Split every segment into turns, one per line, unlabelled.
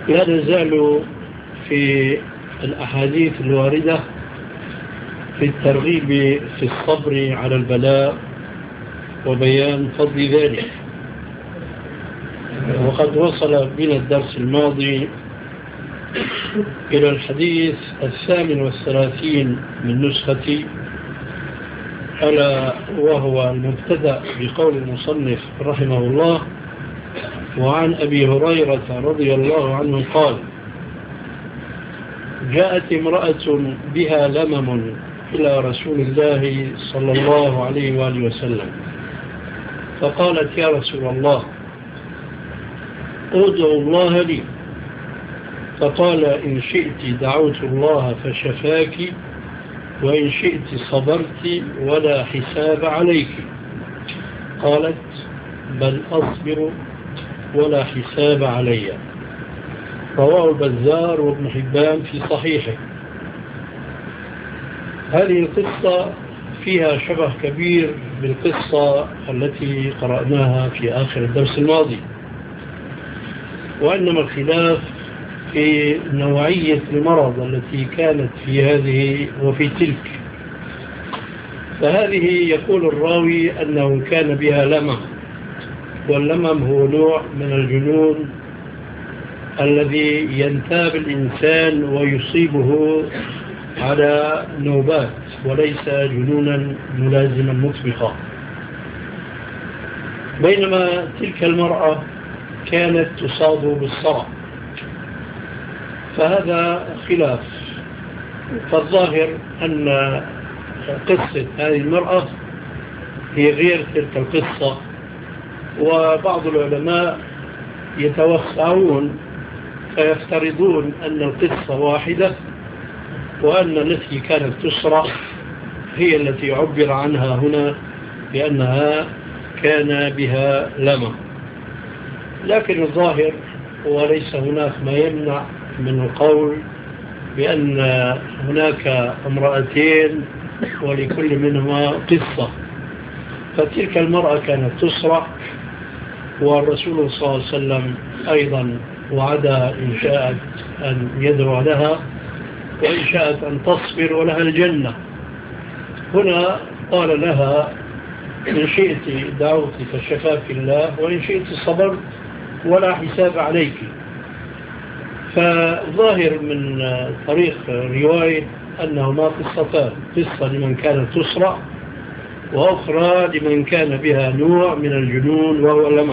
لا نزال في الأحاديث الواردة في الترغيب في الصبر على البلاء وبيان فضل ذلك. وقد وصل بنا الدرس الماضي إلى الحديث 38 من نسختي، ألا وهو المبتدأ بقول المصنف رحمه الله: وعن أبي هريرة رضي الله عنه قال: جاءت امرأة بها لمم إلى رسول الله صلى الله عليه وآله وسلم، فقالت: يا رسول الله، ادعو الله لي. فقال: إن شئت دعوت الله فشفاك، وإن شئت صبرت ولا حساب عليك. قالت: بل أصبر ولا حساب علي. رواه البزار وابن حبان في صحيحه. هذه القصة فيها شبه كبير بالقصة التي قرأناها في آخر الدرس الماضي، وإنما الخلاف في نوعية المرض التي كانت في هذه وفي تلك. فهذه يقول الراوي أنه كان بها لمم، واللمم هو نوع من الجنون الذي ينتاب الإنسان ويصيبه على نوبات، وليس جنونا ملازما مطبقا. بينما تلك المرأة كانت تصاب بالصرع، فهذا خلاف. فالظاهر أن قصة هذه المرأة هي غير تلك القصة، وبعض العلماء يتوسعون فيفترضون أن القصة واحدة، وأن التي كانت تسرع هي التي عبر عنها هنا بأنها كان بها لمم. لكن الظاهر وليس هناك ما يمنع من القول بأن هناك امرأتين ولكل منهما قصة. فتلك المرأة كانت تسرع، والرسول صلى الله عليه وسلم أيضا وعدها إن شاءت أن يدعو لها، وإن شاءت أن تصبر ولها الجنة. هنا قال لها: إن شئت دعوت فشفاك الله، وإن شئت صبرت ولا حساب عليك. فظاهر من طريق رواية أنهما قصتان: قصة لمن كانت تسرع، وأخرى لمن كان بها نوع من الجنون وهو اللمم.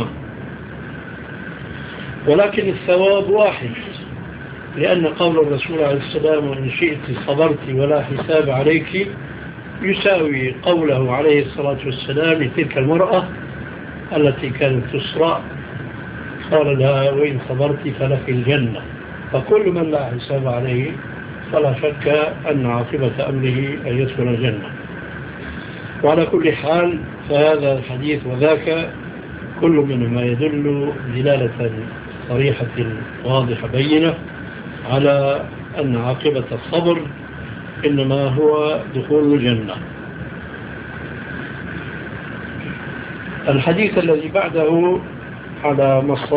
ولكن الثواب واحد، لأن قول الرسول عليه السلام: وإن شئت صبرت ولا حساب عليك، يساوي قوله عليه الصلاة والسلام لتلك المرأة التي كانت تسرع، قال لها: وإن صبرت فلك الجنة. فكل من لا حساب عليه فلا شك أن عاقبة أمره أن يدخل الجنة. وعلى كل حال فهذا الحديث وذاك كل منهما يدل دلالة صريحة واضحة بينة على أن عاقبة الصبر إنما هو دخول الجنة. الحديث الذي بعده على مصر